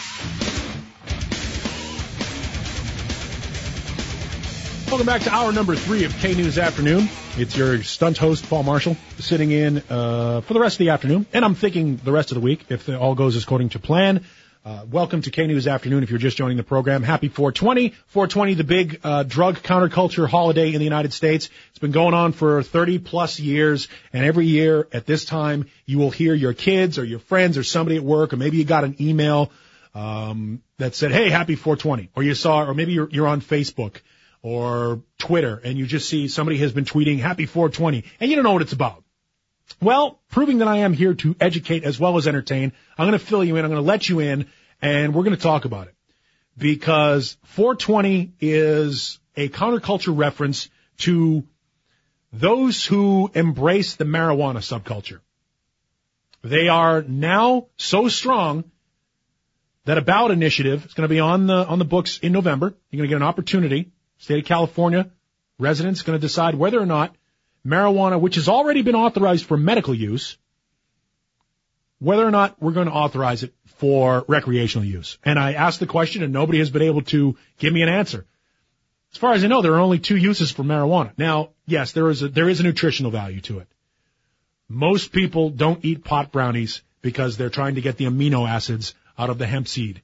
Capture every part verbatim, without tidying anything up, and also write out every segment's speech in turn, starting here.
Welcome back to hour number three of K-News Afternoon. It's your stunt host, Paul Marshall, sitting in uh, for the rest of the afternoon, and I'm thinking the rest of the week, if it all goes according to plan. Uh, welcome to K-News Afternoon if you're just joining the program. Happy four twenty. four twenty, the big uh, drug counterculture holiday in the United States. It's been going on for thirty plus years, and every year at this time, you will hear your kids or your friends or somebody at work, or maybe you got an email um, that said, hey, happy four twenty, or you saw, or maybe you're, you're on Facebook or Twitter, and you just see somebody has been tweeting happy four twenty, and you don't know what it's about. Well, proving that I am here to educate as well as entertain, I'm going to fill you in, I'm going to let you in, and we're going to talk about it. Because four twenty is a counterculture reference to those who embrace the marijuana subculture. They are now so strong that a ballot initiative is going to be on the on the books in November. You're going to get an opportunity. State of California residents going to decide whether or not marijuana, which has already been authorized for medical use, whether or not we're going to authorize it for recreational use. And I asked the question, and nobody has been able to give me an answer. As far as I know, there are only two uses for marijuana. Now, yes, there is a, there is a nutritional value to it. Most people don't eat pot brownies because they're trying to get the amino acids out of the hemp seed.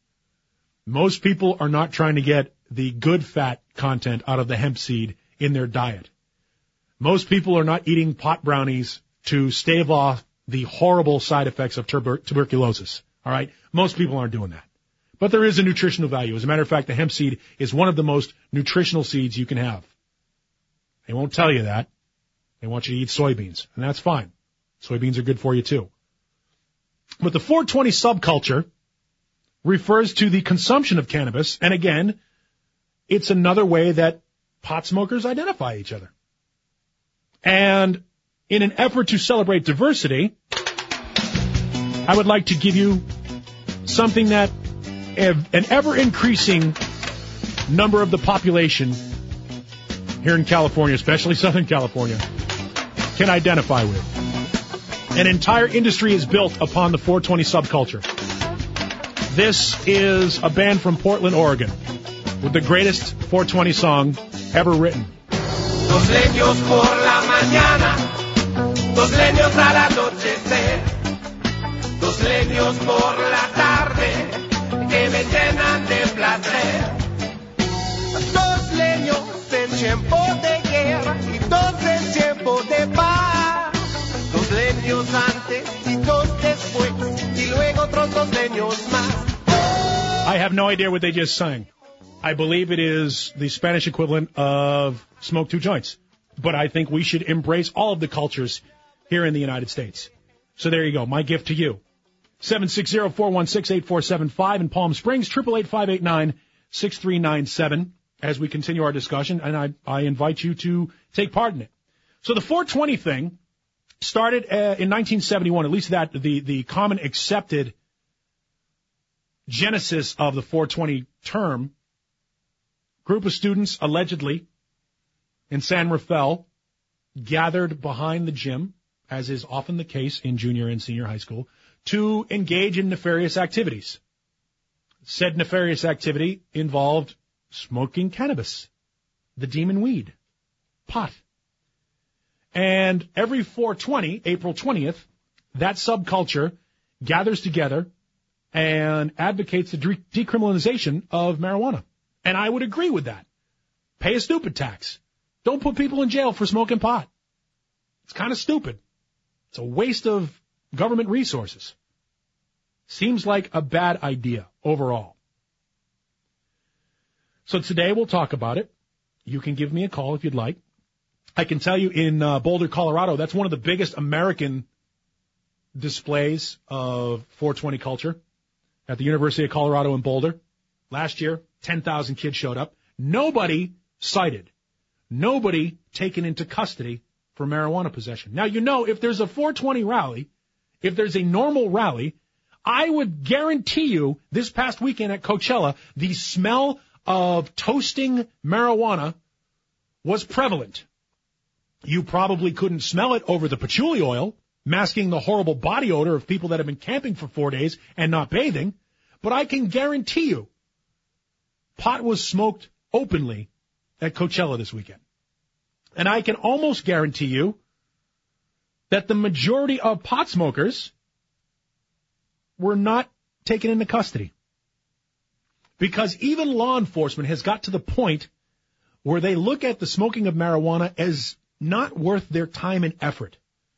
Most people are not trying to get the good fat content out of the hemp seed in their diet. Most people are not eating pot brownies to stave off the horrible side effects of tuber- tuberculosis. All right? Most people aren't doing that. But there is a nutritional value. As a matter of fact, the hemp seed is one of the most nutritional seeds you can have. They won't tell you that. They want you to eat soybeans, and that's fine. Soybeans are good for you, too. But the four twenty subculture refers to the consumption of cannabis, and again, it's another way that pot smokers identify each other. And in an effort to celebrate diversity, I would like to give you something that an ever-increasing number of the population here in California, especially Southern California, can identify with. An entire industry is built upon the four twenty subculture. This is a band from Portland, Oregon, with the greatest four twenty song ever written. Dos leños por la mañana, dos leños al anochecer, dos leños por la tarde, que me llenan de placer. Dos leños en tiempo de guerra y dos en tiempo de paz. Dos leños antes y dos después, y luego otros dos leños más. I have no idea what they just sang. I believe it is the Spanish equivalent of smoke two joints. But I think we should embrace all of the cultures here in the United States. So there you go. My gift to you. seven six zero, four one six, eight four seven five in Palm Springs, eight eight eight, five eight nine, six three nine seven as we continue our discussion. And I, I invite you to take part in it. So the four twenty thing started uh, in nineteen seventy-one, at least that the, the common accepted genesis of the four twenty term. Group of students, allegedly, in San Rafael, gathered behind the gym, as is often the case in junior and senior high school, to engage in nefarious activities. Said nefarious activity involved smoking cannabis, the demon weed, pot. And every four twenty, April twentieth, that subculture gathers together and advocates the de- decriminalization of marijuana. And I would agree with that. Pay a stupid tax. Don't put people in jail for smoking pot. It's kind of stupid. It's a waste of government resources. Seems like a bad idea overall. So today we'll talk about it. You can give me a call if you'd like. I can tell you in uh, Boulder, Colorado, that's one of the biggest American displays of four twenty culture at the University of Colorado in Boulder. Last year, ten thousand kids showed up. Nobody cited. Nobody taken into custody for marijuana possession. Now, you know, if there's a four twenty rally, if there's a normal rally, I would guarantee you this past weekend at Coachella, the smell of toasting marijuana was prevalent. You probably couldn't smell it over the patchouli oil, masking the horrible body odor of people that have been camping for four days and not bathing. But I can guarantee you pot was smoked openly at Coachella this weekend. And I can almost guarantee you that the majority of pot smokers were not taken into custody. Because even law enforcement has got to the point where they look at the smoking of marijuana as not worth their time and effort.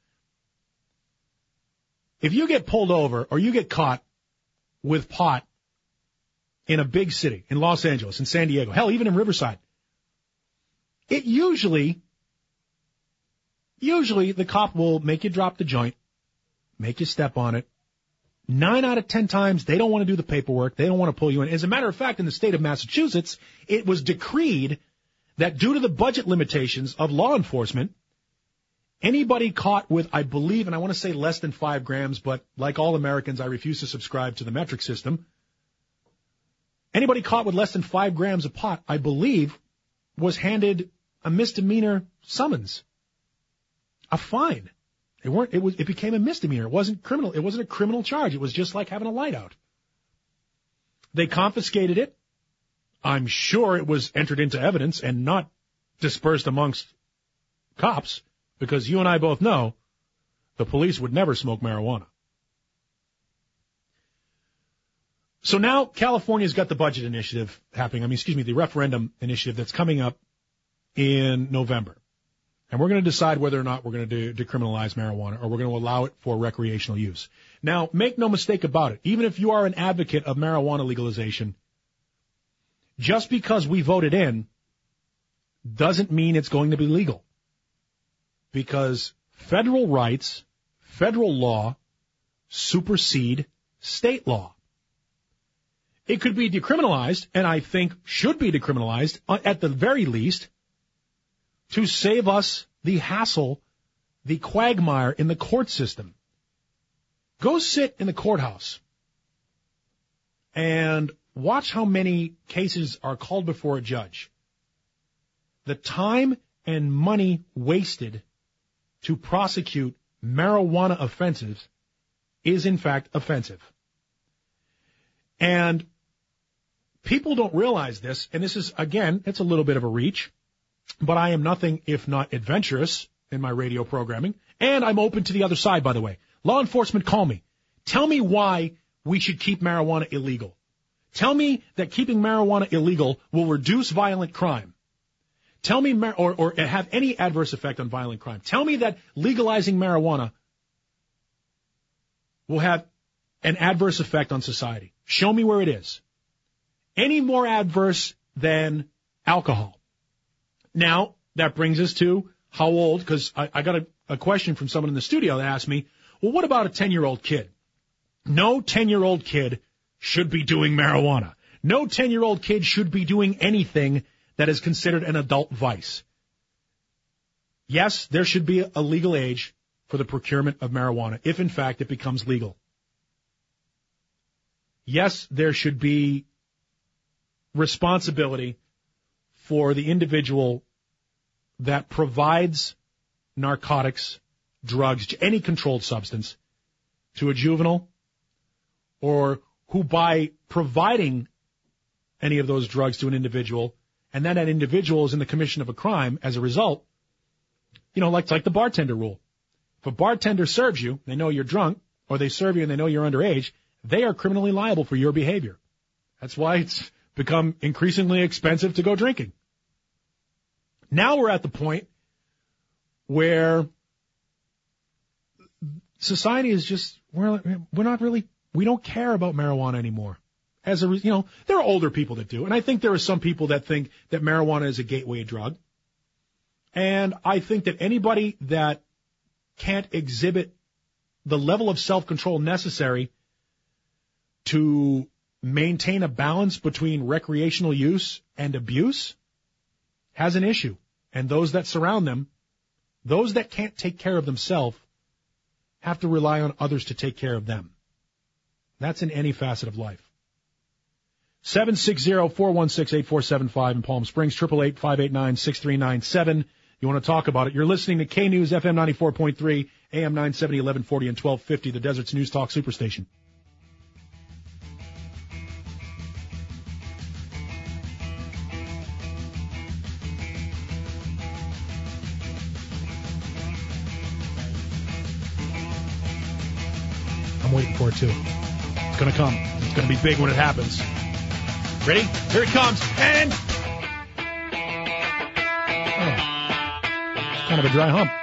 If you get pulled over or you get caught with pot in a big city, in Los Angeles, in San Diego, hell, even in Riverside, it usually, usually the cop will make you drop the joint, make you step on it. Nine out of ten times, they don't want to do the paperwork. They don't want to pull you in. As a matter of fact, in the state of Massachusetts, it was decreed that due to the budget limitations of law enforcement, anybody caught with, I believe, and I want to say less than five grams, but like all Americans, I refuse to subscribe to the metric system. Anybody caught with less than five grams of pot, I believe, was handed a misdemeanor summons, a fine. It weren't. It was. It became a misdemeanor. It wasn't criminal. It wasn't a criminal charge. It was just like having a light out. They confiscated it. I'm sure it was entered into evidence and not dispersed amongst cops, because you and I both know the police would never smoke marijuana. So now California's got the budget initiative happening. I mean, excuse me, the referendum initiative that's coming up in November. And we're going to decide whether or not we're going to decriminalize marijuana or we're going to allow it for recreational use. Now, make no mistake about it. Even if you are an advocate of marijuana legalization, just because we voted in doesn't mean it's going to be legal. Because federal rights, federal law, supersede state law. It could be decriminalized, and I think should be decriminalized at the very least, to save us the hassle, the quagmire in the court system. Go sit in the courthouse and watch how many cases are called before a judge. The time and money wasted to prosecute marijuana offenses is, in fact, offensive. And people don't realize this, and this is, again, it's a little bit of a reach, but I am nothing if not adventurous in my radio programming, and I'm open to the other side, by the way. Law enforcement, call me. Tell me why we should keep marijuana illegal. Tell me that keeping marijuana illegal will reduce violent crime. Tell me, mar- or, or have any adverse effect on violent crime. Tell me that legalizing marijuana will have an adverse effect on society. Show me where it is. Any more adverse than alcohol. Now, that brings us to how old, because I, I got a, a question from someone in the studio that asked me, well, what about a ten-year-old kid? No ten-year-old kid should be doing marijuana. No ten-year-old kid should be doing anything that is considered an adult vice. Yes, there should be a legal age for the procurement of marijuana, if in fact it becomes legal. Yes, there should be responsibility for the individual that provides narcotics, drugs, any controlled substance to a juvenile, or who by providing any of those drugs to an individual, and then that individual is in the commission of a crime as a result, you know, like, it's like the bartender rule. If a bartender serves you, they know you're drunk, or they serve you and they know you're underage, they are criminally liable for your behavior. That's why it's become increasingly expensive to go drinking. Now we're at the point where society is just, we're, we're not really, we don't care about marijuana anymore. As a, you know, there are older people that do, and I think there are some people that think that marijuana is a gateway drug. And I think that anybody that can't exhibit the level of self-control necessary to maintain a balance between recreational use and abuse has an issue. And those that surround them, those that can't take care of themselves, have to rely on others to take care of them. That's in any facet of life. seven six zero, four one six, eight four seven five in Palm Springs, eight eight eight, five eight nine, six three nine seven. You want to talk about it. You're listening to K-News F M ninety-four point three, A M nine seventy, eleven forty, and twelve fifty, the Desert's News Talk Superstation. I'm waiting for it, too. It's going to come. It's going to be big when it happens. Ready? Here it comes. And... Oh, kind of a dry hump.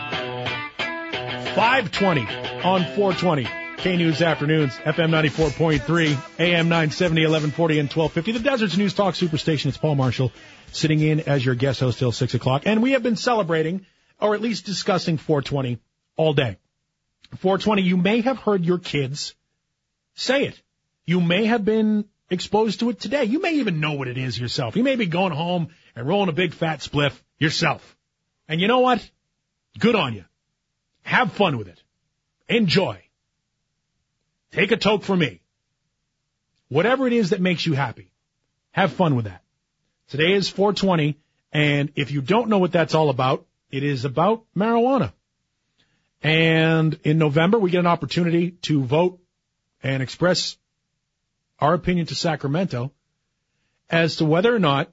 five twenty on four twenty. K-News Afternoons, F M ninety-four point three, A M nine seventy, eleven forty, and twelve fifty. The Desert's News Talk Superstation. It's Paul Marshall sitting in as your guest host till six o'clock. And we have been celebrating, or at least discussing four twenty all day. four twenty, you may have heard your kids say it. You may have been exposed to it today. You may even know what it is yourself. You may be going home and rolling a big fat spliff yourself. And you know what? Good on you. Have fun with it. Enjoy. Take a toke from me. Whatever it is that makes you happy, have fun with that. Today is four twenty, and if you don't know what that's all about, it is about marijuana. And in November, we get an opportunity to vote and express our opinion to Sacramento as to whether or not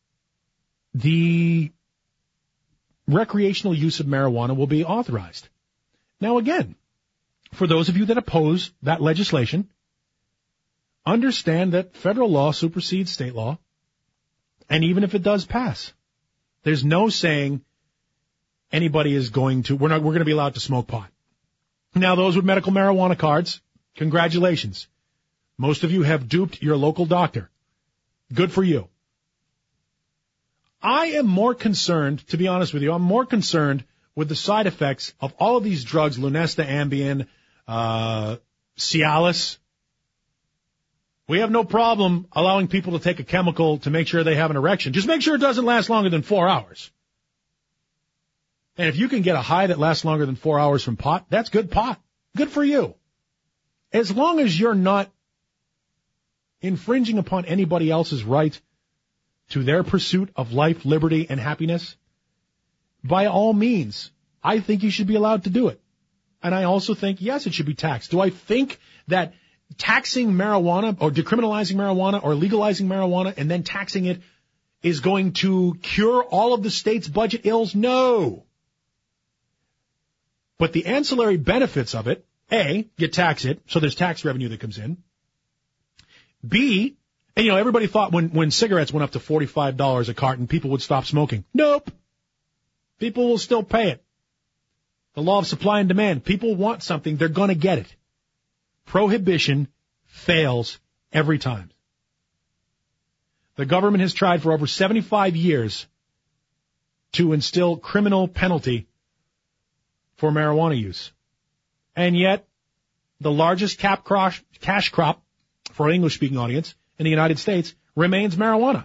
the recreational use of marijuana will be authorized. Now, again, for those of you that oppose that legislation, understand that federal law supersedes state law, and even if it does pass, there's no saying anybody is going to, we're not, we're going to be allowed to smoke pot. Now, those with medical marijuana cards, congratulations. Most of you have duped your local doctor. Good for you. I am more concerned, to be honest with you, I'm more concerned with the side effects of all of these drugs, Lunesta, Ambien, uh, Cialis. We have no problem allowing people to take a chemical to make sure they have an erection. Just make sure it doesn't last longer than four hours. And if you can get a high that lasts longer than four hours from pot, that's good pot. Good for you. As long as you're not infringing upon anybody else's right to their pursuit of life, liberty, and happiness, by all means, I think you should be allowed to do it. And I also think, yes, it should be taxed. Do I think that taxing marijuana or decriminalizing marijuana or legalizing marijuana and then taxing it is going to cure all of the state's budget ills? No. But the ancillary benefits of it, A, you tax it, so there's tax revenue that comes in. B, and you know, everybody thought when, when cigarettes went up to forty-five dollars a carton, people would stop smoking. Nope. People will still pay it. The law of supply and demand. People want something, they're going to get it. Prohibition fails every time. The government has tried for over seventy-five years to instill criminal penalty for marijuana use. And yet, the largest cap crosh, cash crop for an English-speaking audience in the United States remains marijuana.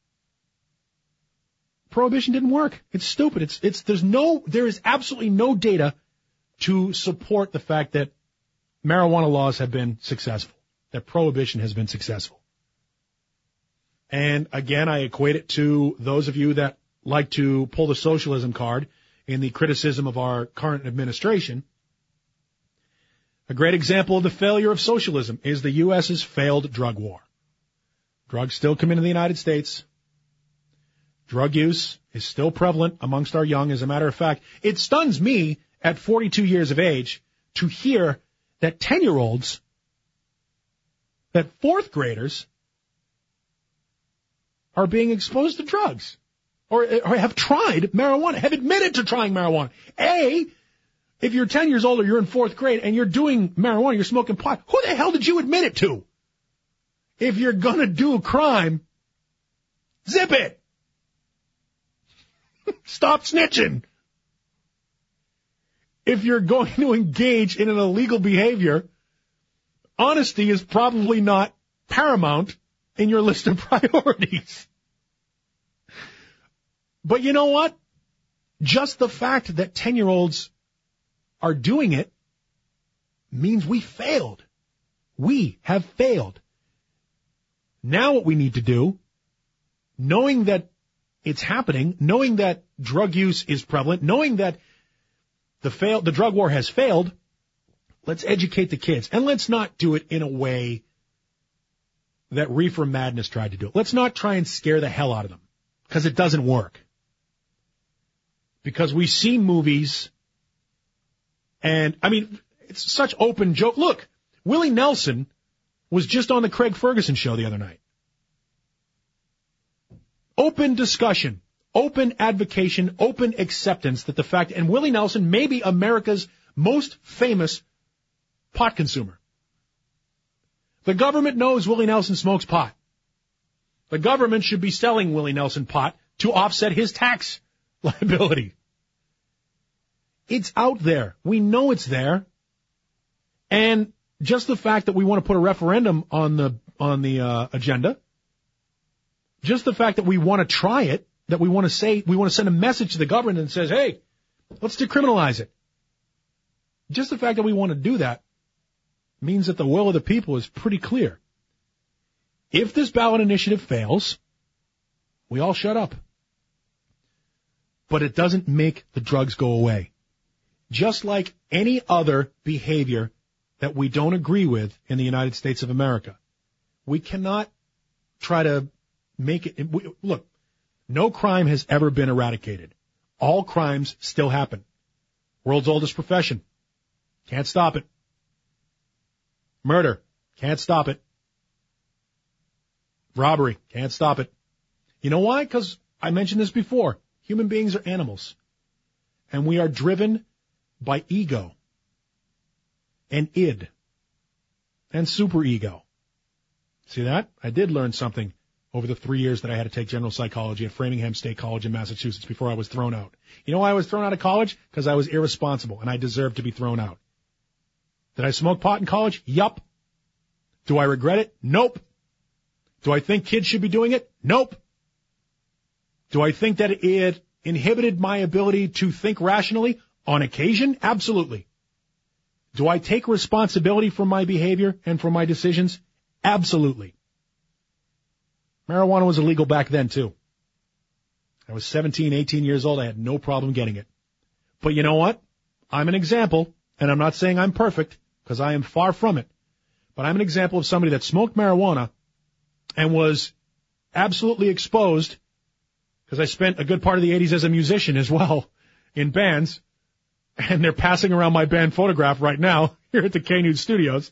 Prohibition didn't work. It's stupid. It's, it's, there's no, there is absolutely no data to support the fact that marijuana laws have been successful, that prohibition has been successful. And again, I equate it to those of you that like to pull the socialism card in the criticism of our current administration. A great example of the failure of socialism is the U S's failed drug war. Drugs still come into the United States. Drug use is still prevalent amongst our young. As a matter of fact, it stuns me at forty-two years of age to hear that ten-year-olds, that fourth graders are being exposed to drugs or, or have tried marijuana, have admitted to trying marijuana. A, if you're ten years old or you're in fourth grade and you're doing marijuana, you're smoking pot, who the hell did you admit it to? If you're going to do a crime, zip it. Stop snitching. If you're going to engage in an illegal behavior, honesty is probably not paramount in your list of priorities. But you know what? Just the fact that ten-year-olds are doing it means we failed. We have failed. Now what we need to do, knowing that it's happening, knowing that drug use is prevalent, knowing that the fail, the drug war has failed, let's educate the kids. And let's not do it in a way that Reefer Madness tried to do it. Let's not try and scare the hell out of them, because it doesn't work. Because we see movies, and, I mean, It's such open joke. Look, Willie Nelson was just on the Craig Ferguson show the other night. Open discussion, open advocation, open acceptance that the fact, and Willie Nelson may be America's most famous pot consumer. The government knows Willie Nelson smokes pot. The government should be selling Willie Nelson pot to offset his tax liability. It's out there. We know it's there. And just the fact that we want to put a referendum on the on the uh, agenda, just the fact that we want to try it, that we want to say, we want to send a message to the government that says, hey, let's decriminalize it. Just the fact that we want to do that means that the will of the people is pretty clear. If this ballot initiative fails, we all shut up. But it doesn't make the drugs go away. Just like any other behavior that we don't agree with in the United States of America. We cannot try to make it. We, look, no crime has ever been eradicated. All crimes still happen. World's oldest profession. Can't stop it. Murder. Can't stop it. Robbery. Can't stop it. You know why? Because I mentioned this before. Human beings are animals. And we are driven by ego and id and superego. See that? I did learn something over the three years that I had to take general psychology at Framingham State College in Massachusetts before I was thrown out. You know why I was thrown out of college? Because I was irresponsible and I deserved to be thrown out. Did I smoke pot in college? Yup. Do I regret it? Nope. Do I think kids should be doing it? Nope. Do I think that it inhibited my ability to think rationally? On occasion? Absolutely. Do I take responsibility for my behavior and for my decisions? Absolutely. Marijuana was illegal back then, too. I was seventeen, eighteen years old. I had no problem getting it. But you know what? I'm an example, and I'm not saying I'm perfect, because I am far from it. But I'm an example of somebody that smoked marijuana and was absolutely exposed, because I spent a good part of the eighties as a musician as well, in bands, and they're passing around my band photograph right now here at the K-News studios.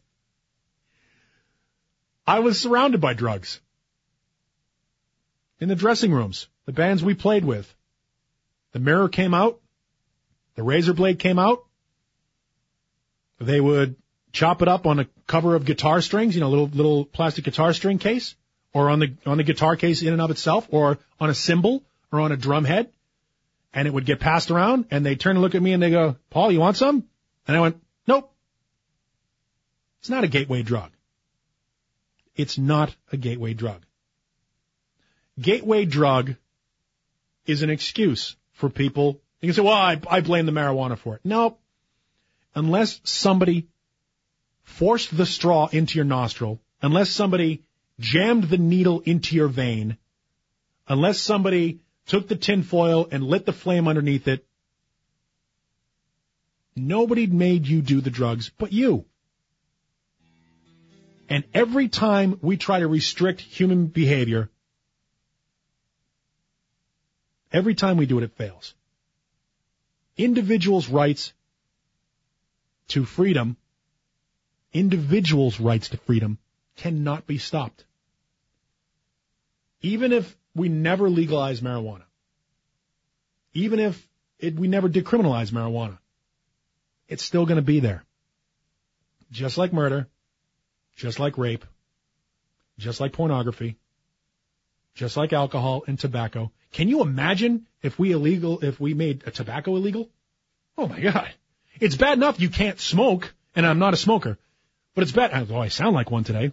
I was surrounded by drugs. In the dressing rooms, the bands we played with. The Mirror came out. The Razor Blade came out. They would chop it up on a cover of guitar strings, you know, little little plastic guitar string case, or on the on the guitar case in and of itself, or on a cymbal, or on a drum head, and it would get passed around, and they turn and look at me and they go, Paul, you want some? And I went, nope. It's not a gateway drug. It's not a gateway drug. Gateway drug is an excuse for people. You can say, well, I, I blame the marijuana for it. No. Unless somebody forced the straw into your nostril, unless somebody jammed the needle into your vein, unless somebody took the tinfoil and lit the flame underneath it, nobody made you do the drugs but you. And every time we try to restrict human behavior, every time we do it, it fails. Individuals' rights to freedom, individuals' rights to freedom cannot be stopped. Even if we never legalize marijuana, even if it, we never decriminalize marijuana, it's still going to be there. Just like murder, just like rape, just like pornography, just like alcohol and tobacco. Can you imagine if we illegal, if we made a tobacco illegal? Oh my God. It's bad enough you can't smoke, and I'm not a smoker, but it's bad. Oh, I sound like one today.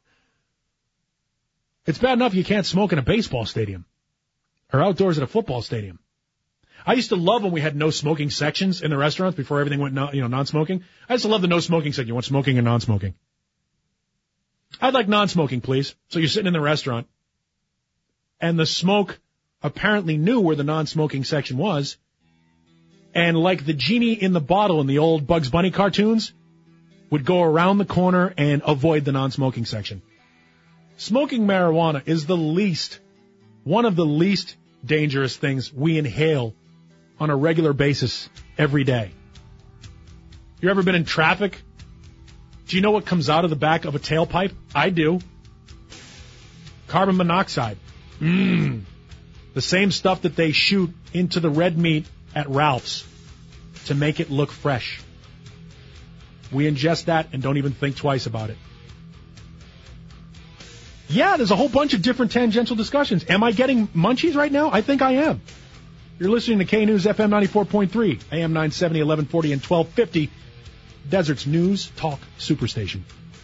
It's bad enough you can't smoke in a baseball stadium or outdoors at a football stadium. I used to love when we had no smoking sections in the restaurants before everything went, no, you know, non-smoking. I used to love the no smoking section. You want smoking or non-smoking? I'd like non-smoking, please. So you're sitting in the restaurant, and the smoke apparently knew where the non-smoking section was, and like the genie in the bottle in the old Bugs Bunny cartoons, would go around the corner and avoid the non-smoking section. Smoking marijuana is the least, one of the least dangerous things we inhale on a regular basis every day. You ever been in traffic? Do you know what comes out of the back of a tailpipe? I do. Carbon monoxide. Mmm. The same stuff that they shoot into the red meat at Ralph's to make it look fresh. We ingest that and don't even think twice about it. Yeah, there's a whole bunch of different tangential discussions. Am I getting munchies right now? I think I am. You're listening to K-News F M ninety-four point three, A M nine seventy, eleven forty, and twelve fifty. Desert's News Talk Superstation.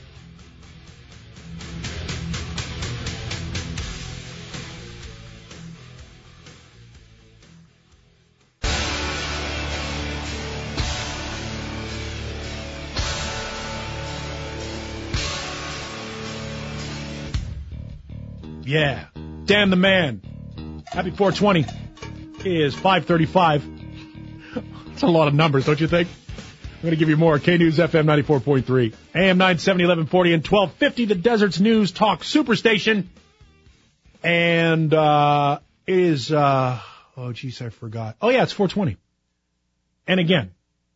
Yeah. Damn the man. Happy four twenty. Is five thirty-five. That's a lot of numbers, don't you think? I'm going to give you more. K-News F M ninety-four point three. A M nine seventy, eleven forty, and twelve fifty. The Desert's News Talk Superstation. And, uh, it is, uh, oh, geez, I forgot. Oh, yeah, it's four twenty. And again,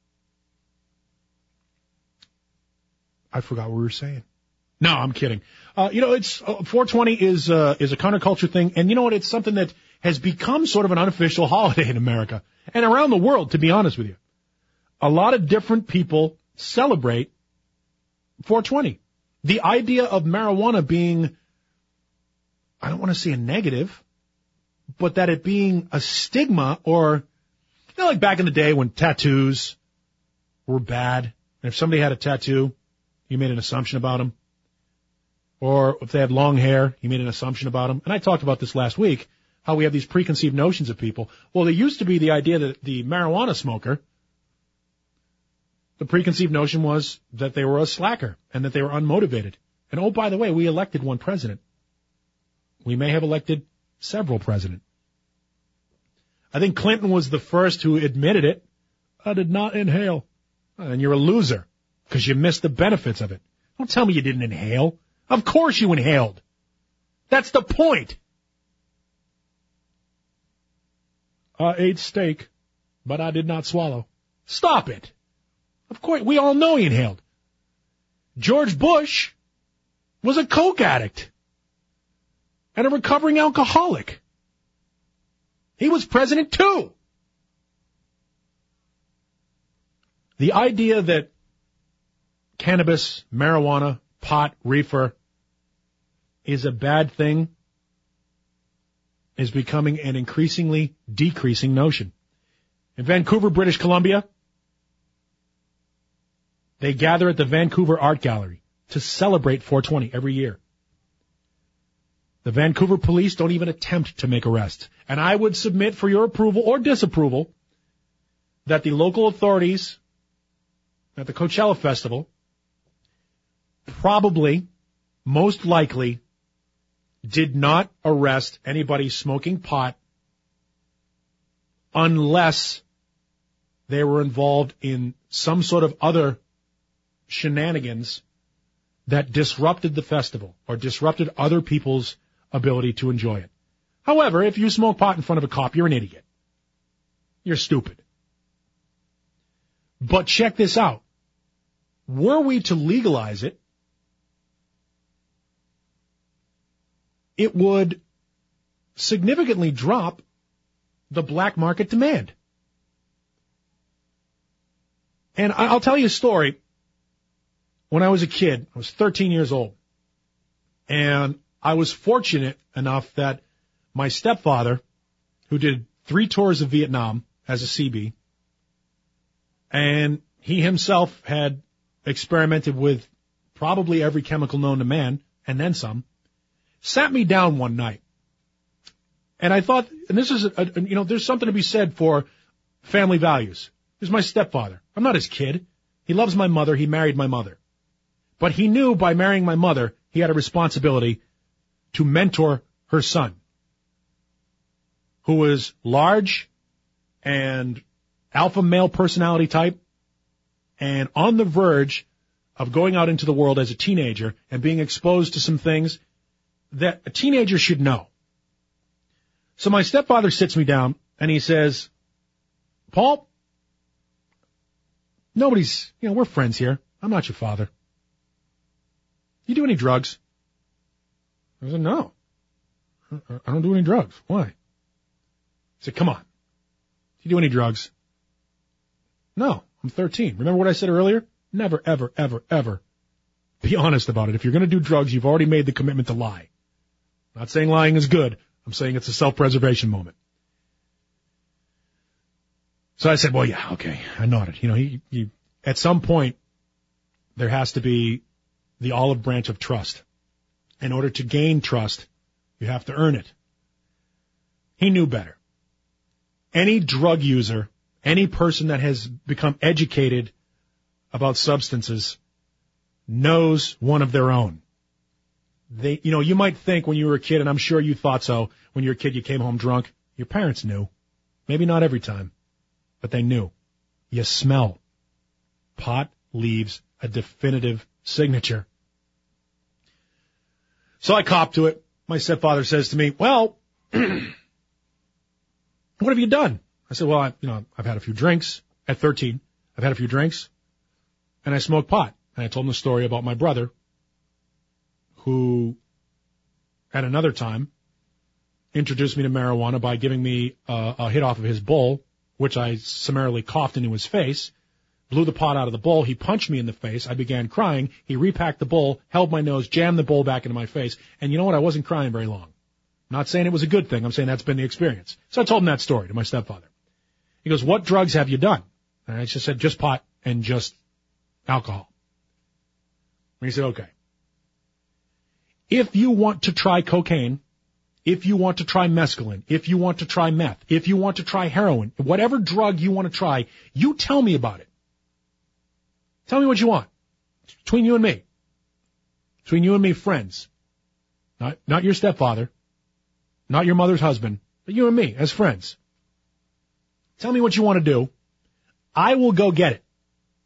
I forgot what we were saying. No, I'm kidding. Uh, you know, it's, uh, four twenty is, uh, is a counterculture thing. And you know what? It's something that has become sort of an unofficial holiday in America and around the world, to be honest with you. A lot of different people celebrate four twenty. The idea of marijuana being, I don't want to say a negative, but that it being a stigma, or, you know, like back in the day when tattoos were bad. And if somebody had a tattoo, you made an assumption about them. Or if they had long hair, you made an assumption about them. And I talked about this last week, how we have these preconceived notions of people. Well, there used to be the idea that the marijuana smoker, the preconceived notion was that they were a slacker and that they were unmotivated. And oh, by the way, we elected one president. We may have elected several presidents. I think Clinton was the first who admitted it. I did not inhale. And you're a loser because you missed the benefits of it. Don't tell me you didn't inhale. Of course you inhaled. That's the point. I ate steak, but I did not swallow. Stop it. Of course, we all know he inhaled. George Bush was a coke addict and a recovering alcoholic. He was president too. The idea that cannabis, marijuana, pot, reefer is a bad thing is becoming an increasingly decreasing notion. In Vancouver, British Columbia, they gather at the Vancouver Art Gallery to celebrate four twenty every year. The Vancouver police don't even attempt to make arrests. And I would submit for your approval or disapproval that the local authorities at the Coachella Festival probably, most likely, did not arrest anybody smoking pot unless they were involved in some sort of other shenanigans that disrupted the festival or disrupted other people's ability to enjoy it. However, if you smoke pot in front of a cop, you're an idiot. You're stupid. But check this out. Were we to legalize it, it would significantly drop the black market demand. And I'll tell you a story. When I was a kid, I was thirteen years old, and I was fortunate enough that my stepfather, who did three tours of Vietnam as a C B, and he himself had experimented with probably every chemical known to man, and then some, sat me down one night. And I thought, and this is, a, a, you know, there's something to be said for family values. He's my stepfather. I'm not his kid. He loves my mother. He married my mother. But he knew by marrying my mother, he had a responsibility to mentor her son, who was large and alpha male personality type and on the verge of going out into the world as a teenager and being exposed to some things that a teenager should know. So my stepfather sits me down and he says, Paul, Nobody's, you know, we're friends here. I'm not your father. You do any drugs? I said, no. I don't do any drugs. Why? I said, come on. Do you do any drugs? No, I'm thirteen. Remember what I said earlier? Never, ever, ever, ever be honest about it. If you're going to do drugs, you've already made the commitment to lie. I'm not saying lying is good. I'm saying it's a self-preservation moment. So I said, well, yeah, okay. I nodded. You know, he, he, at some point, there has to be the olive branch of trust. In order to gain trust, you have to earn it. He knew better. Any drug user, any person that has become educated about substances knows one of their own. They, you know, you might think when you were a kid, and I'm sure you thought so, when you were a kid, you came home drunk. Your parents knew. Maybe not every time, but they knew. You smell. Pot leaves a definitive signature. So I copped to it. My stepfather says to me, well, what have you done? I said, well, I, you know, I've had a few drinks at thirteen. I've had a few drinks and I smoked pot. And I told him the story about my brother who at another time introduced me to marijuana by giving me uh, a hit off of his bowl, which I summarily coughed into his face, blew the pot out of the bowl. He punched me in the face. I began crying. He repacked the bowl, held my nose, jammed the bowl back into my face. And you know what? I wasn't crying very long. I'm not saying it was a good thing. I'm saying that's been the experience. So I told him that story to my stepfather. He goes, what drugs have you done? And I just said, just pot and just alcohol. And he said, okay. If you want to try cocaine, if you want to try mescaline, if you want to try meth, if you want to try heroin, whatever drug you want to try, you tell me about it. Tell me what you want. It's between you and me. Between you and me, friends. Not, not your stepfather. Not your mother's husband. But you and me as friends. Tell me what you want to do. I will go get it.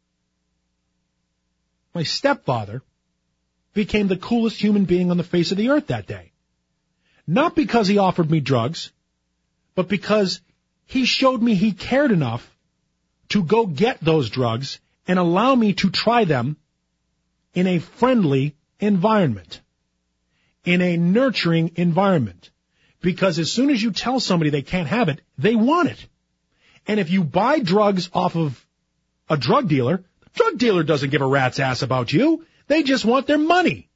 My stepfather became the coolest human being on the face of the earth that day. Not because he offered me drugs, but because he showed me he cared enough to go get those drugs and allow me to try them in a friendly environment, in a nurturing environment. Because as soon as you tell somebody they can't have it, they want it. And if you buy drugs off of a drug dealer, the drug dealer doesn't give a rat's ass about you. They just want their money.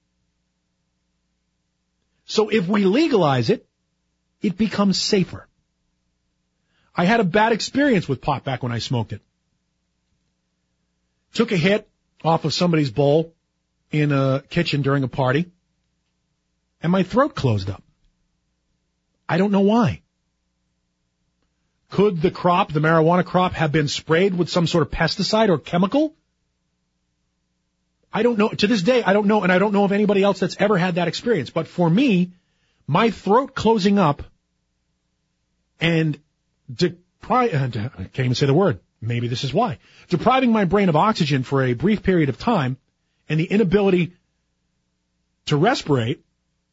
So if we legalize it, it becomes safer. I had a bad experience with pot back when I smoked it. Took a hit off of somebody's bowl in a kitchen during a party, and my throat closed up. I don't know why. Could the crop, the marijuana crop, have been sprayed with some sort of pesticide or chemical? I don't know. To this day, I don't know, and I don't know of anybody else that's ever had that experience. But for me, my throat closing up and depri- uh, I can't even say the word. Maybe this is why. Depriving my brain of oxygen for a brief period of time and the inability to respirate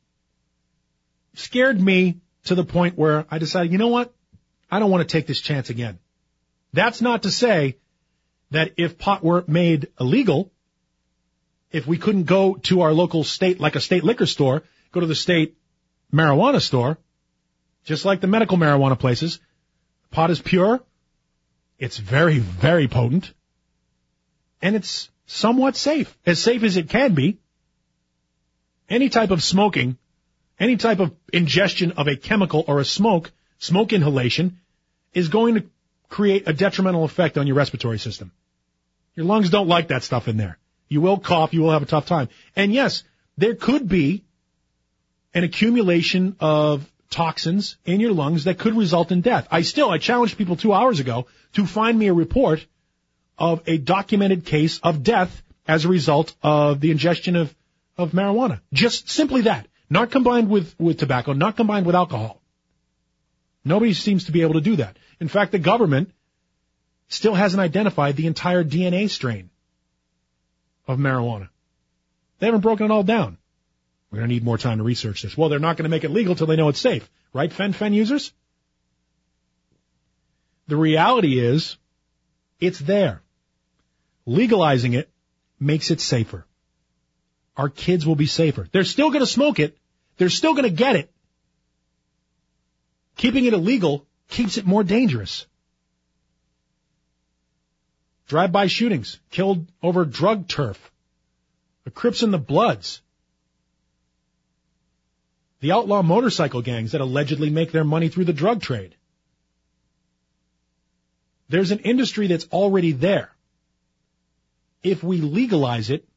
scared me to the point where I decided, you know what? I don't want to take this chance again. That's not to say that if pot were made illegal, if we couldn't go to our local state, like a state liquor store, go to the state marijuana store, just like the medical marijuana places, pot is pure, it's very, very potent, and it's somewhat safe, as safe as it can be. Any type of smoking, any type of ingestion of a chemical or a smoke, smoke inhalation, is going to create a detrimental effect on your respiratory system. Your lungs don't like that stuff in there. You will cough, you will have a tough time. And yes, there could be an accumulation of toxins in your lungs that could result in death. I still, I challenged people two hours ago to find me a report of a documented case of death as a result of the ingestion of, of marijuana. Just simply that. Not combined with, with tobacco, not combined with alcohol. Nobody seems to be able to do that. In fact, the government still hasn't identified the entire D N A strain of marijuana. They haven't broken it all down. We're going to need more time to research this. Well, they're not going to make it legal till they know it's safe. Right, Fen-Phen users? The reality is, it's there. Legalizing it makes it safer. Our kids will be safer. They're still going to smoke it. They're still going to get it. Keeping it illegal keeps it more dangerous. Drive-by shootings, killed over drug turf. The Crips and the Bloods. The outlaw motorcycle gangs that allegedly make their money through the drug trade. There's an industry that's already there. If we legalize it,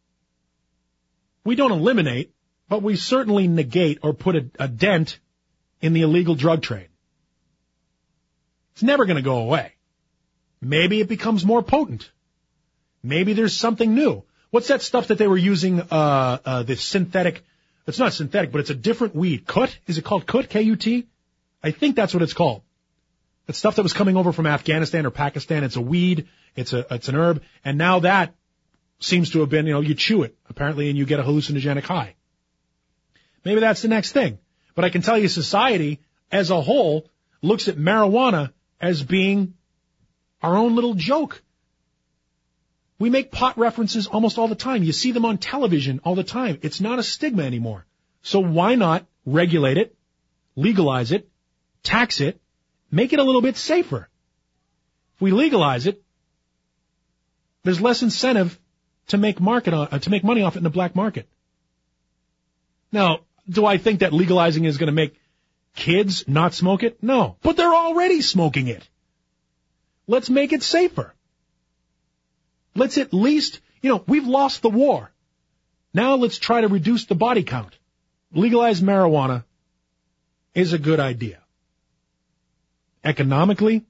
we don't eliminate, but we certainly negate or put a, a dent in the illegal drug trade. It's never going to go away. Maybe it becomes more potent. Maybe there's something new. What's that stuff that they were using, uh, uh, the synthetic, it's not synthetic, but it's a different weed. Kut? Is it called Kut? K U T? I think that's what it's called. It's stuff that was coming over from Afghanistan or Pakistan. It's a weed. It's a, it's an herb. And now that seems to have been, you know, you chew it, apparently, and you get a hallucinogenic high. Maybe that's the next thing. But I can tell you society as a whole looks at marijuana as being our own little joke. We make pot references almost all the time. You see them on television all the time. It's not a stigma anymore. So why not regulate it, legalize it, tax it, make it a little bit safer? If we legalize it, there's less incentive to make market on, uh, to make money off it in the black market. Now, do I think that legalizing is going to make kids not smoke it? No, but they're already smoking it. Let's make it safer. Let's at least, you know, we've lost the war. Now let's try to reduce the body count. Legalize marijuana is a good idea. Economically,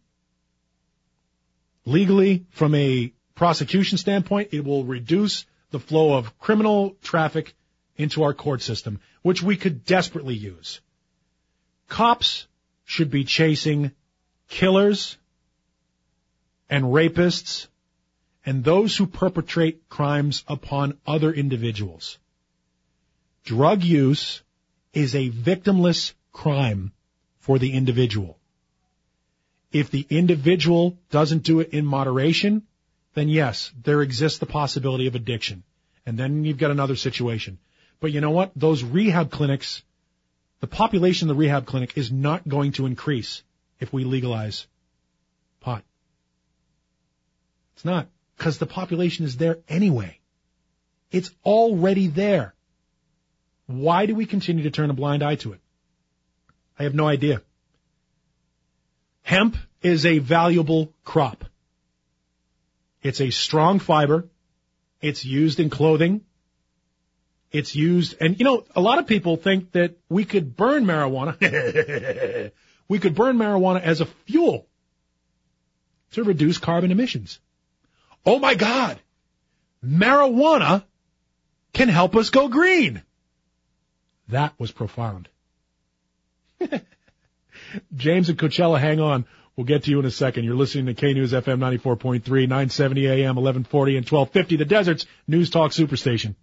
legally, from a prosecution standpoint, it will reduce the flow of criminal traffic into our court system, which we could desperately use. Cops should be chasing killers and rapists and those who perpetrate crimes upon other individuals. Drug use is a victimless crime for the individual. If the individual doesn't do it in moderation, then yes, there exists the possibility of addiction. And then you've got another situation. But you know what? Those rehab clinics, the population of the rehab clinic is not going to increase if we legalize pot. It's not, because the population is there anyway. It's already there. Why do we continue to turn a blind eye to it? I have no idea. Hemp is a valuable crop. It's a strong fiber. It's used in clothing. It's used, and you know, a lot of people think that we could burn marijuana. We could burn marijuana as a fuel to reduce carbon emissions. Oh my God, marijuana can help us go green. That was profound. James and Coachella, hang on. We'll get to you in a second. You're listening to K-News F M ninety-four point three, nine seventy A M, eleven forty, and twelve fifty, the Desert's News Talk Superstation.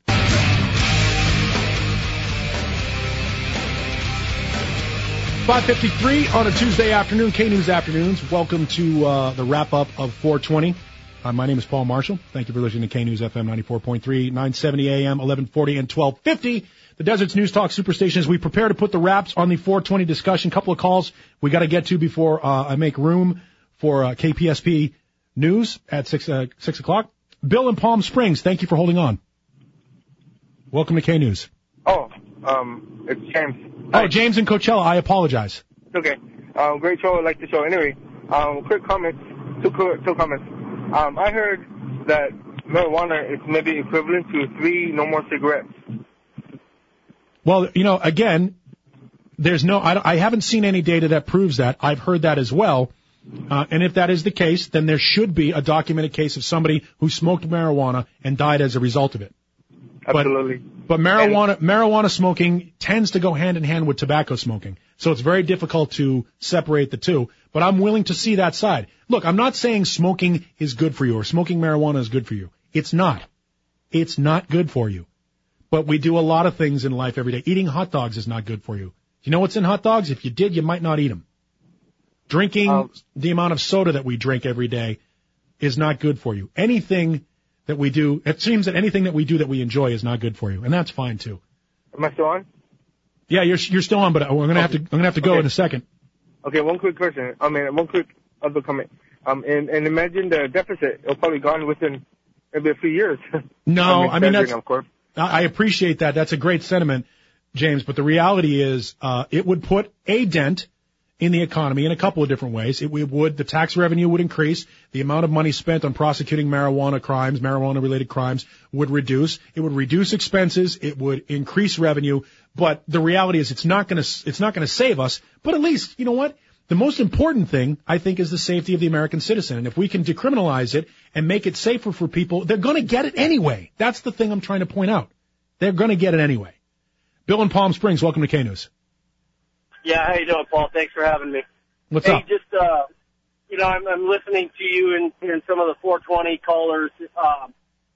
five fifty-three on a Tuesday afternoon, K-News Afternoons. Welcome to uh, the wrap-up of four twenty. Uh, my name is Paul Marshall. Thank you for listening to K-News F M ninety-four point three, nine seventy A M, eleven forty, and twelve fifty. The Desert's News Talk Superstation, as we prepare to put the wraps on the four twenty discussion. Couple of calls we got to get to before uh, I make room for uh, K P S P News at six, uh, six o'clock. Bill in Palm Springs, thank you for holding on. Welcome to K-News. Oh, um, it's James. Oh, James in Coachella, I apologize. It's okay. Um, great show, I like the show. Anyway, um, quick comments, two, two comments. Um, I heard that marijuana is maybe equivalent to three no more cigarettes. Well, you know, again, there's no, I, I haven't seen any data that proves that. I've heard that as well. Uh, and if that is the case, then there should be a documented case of somebody who smoked marijuana and died as a result of it. Absolutely. But, but marijuana, and, marijuana smoking tends to go hand in hand with tobacco smoking. So it's very difficult to separate the two. But I'm willing to see that side. Look, I'm not saying smoking is good for you or smoking marijuana is good for you. It's not. It's not good for you. But we do a lot of things in life every day. Eating hot dogs is not good for you. You know what's in hot dogs? If you did, you might not eat them. Drinking um, the amount of soda that we drink every day is not good for you. Anything that we do, it seems that anything that we do that we enjoy is not good for you, and that's fine too. Am I still on? Yeah, you're you're still on, but we're gonna have to I'm gonna have to go okay. in a second. Okay, one quick question. I mean, one quick other comment. Um, and, and imagine the deficit. It'll probably gone within maybe a few years. No, I mean, that's, of course. I appreciate that. That's a great sentiment, James. But the reality is, uh, it would put a dent in the economy in a couple of different ways. It would, the tax revenue would increase. The amount of money spent on prosecuting marijuana crimes, marijuana-related crimes, would reduce. It would reduce expenses. It would increase revenue. But the reality is, it's not going to, it's not going to save us. But at least, you know what? The most important thing, I think, is the safety of the American citizen. And if we can decriminalize it and make it safer for people, they're going to get it anyway. That's the thing I'm trying to point out. They're going to get it anyway. Bill in Palm Springs, welcome to K-News. Yeah, how you doing, Paul? Thanks for having me. What's hey, up? Hey, just, uh, you know, I'm, I'm listening to you and, and some of the four twenty callers, um,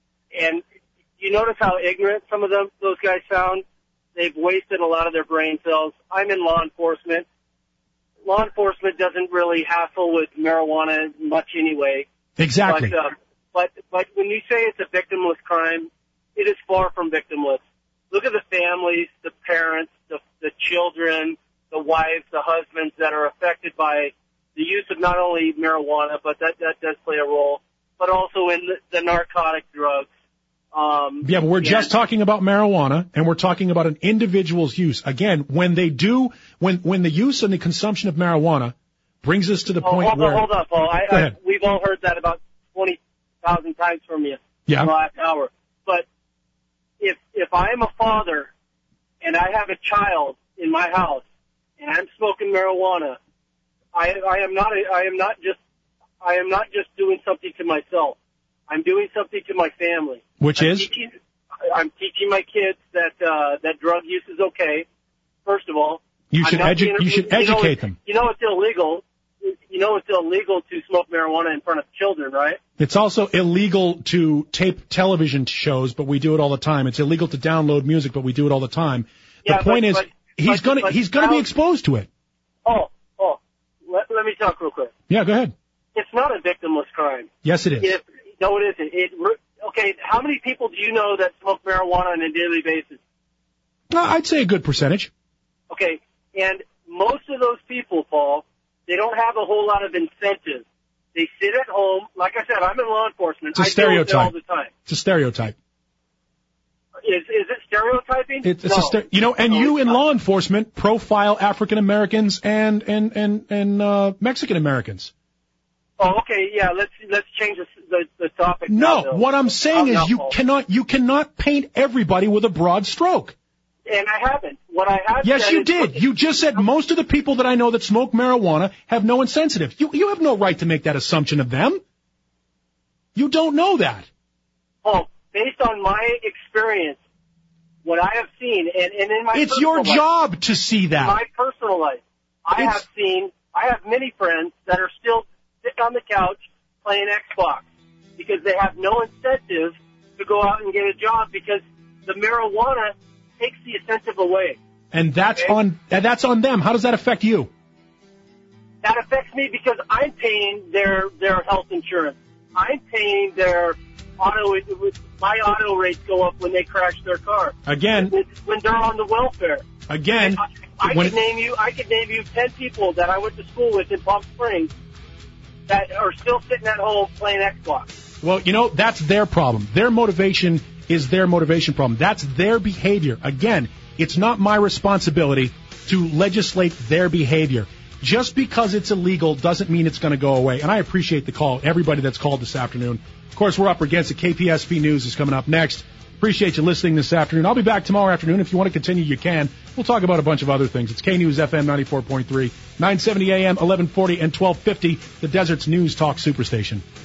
and you notice how ignorant some of them, those guys sound? They've wasted a lot of their brain cells. I'm in law enforcement. Law enforcement doesn't really hassle with marijuana much anyway. Exactly. But, uh, but, but when you say it's a victimless crime, it is far from victimless. Look at the families, the parents, the, the children, the wives, the husbands that are affected by the use of not only marijuana, but that, that does play a role, but also in the, the narcotic drugs. Um, yeah, but we're and, just talking about marijuana, and we're talking about an individual's use. Again, when they do, when when the use and the consumption of marijuana brings us to the oh, point hold where... on, hold on, Paul. I, Go I, ahead. we've all heard that about twenty thousand times from you Yeah. in the last hour. But if if I am a father and I have a child in my house and I'm smoking marijuana, I, I am not a, I am not just I am not just doing something to myself. I'm doing something to my family. Which I'm is? Teaching, I'm teaching my kids that uh, that drug use is okay. First of all, You should, I'm not edu- being- you should you know, educate them. You know it's illegal. You know it's illegal to smoke marijuana in front of children, right? It's also illegal to tape television shows, but we do it all the time. It's illegal to download music, but we do it all the time. The Yeah, point but- is, but- he's but- gonna but he's gonna now- be exposed to it. Oh, oh. Let, let me talk real quick. Yeah, go ahead. It's not a victimless crime. Yes, it is. If, no, it isn't. It, okay, how many people do you know that smoke marijuana on a daily basis? Uh, I'd say a good percentage. Okay, and most of those people, Paul, they don't have a whole lot of incentive. They sit at home. Like I said, I'm in law enforcement. It's a I deal with it all stereotype. the time. It's a stereotype. Is is it stereotyping? It, it's no. a ster- you know, and No, you it's in not. law enforcement profile African Americans and and and and uh, Mexican Americans. Oh, okay, yeah. Let's let's change the the, the topic. No, now, Bill. what I'm saying Now, is you Paul. cannot you cannot paint everybody with a broad stroke. And I haven't. What I have. Yes, said you is- did. You just said most of the people that I know that smoke marijuana have no insensitive. You you have no right to make that assumption of them. You don't know that. Oh, based on my experience, what I have seen, and, and in my It's your personal life, job to see in that. my personal life, I It's- have seen, I have many friends that are still sitting on the couch playing Xbox because they have no incentive to go out and get a job because the marijuana takes the incentive away. And that's Okay. on and that's on them. How does that affect you? That affects me because I'm paying their their health insurance. I'm paying their auto. My auto rates go up when they crash their car. Again, When they're on the welfare. again, I, I when could name you. I could name you ten people that I went to school with in Palm Springs that are still sitting at home playing Xbox. well, you know, that's their problem. Their motivation is their motivation problem. That's their behavior. Again, it's not my responsibility to legislate their behavior. Just because it's illegal doesn't mean it's going to go away. And I appreciate the call, everybody that's called this afternoon. Of course, we're up against it. K P S P News is coming up next. Appreciate you listening this afternoon. I'll be back tomorrow afternoon. If you want to continue, you can. We'll talk about a bunch of other things. It's K-News F M ninety-four point three, nine seventy A M, eleven forty, and twelve fifty, the Desert's News Talk Superstation.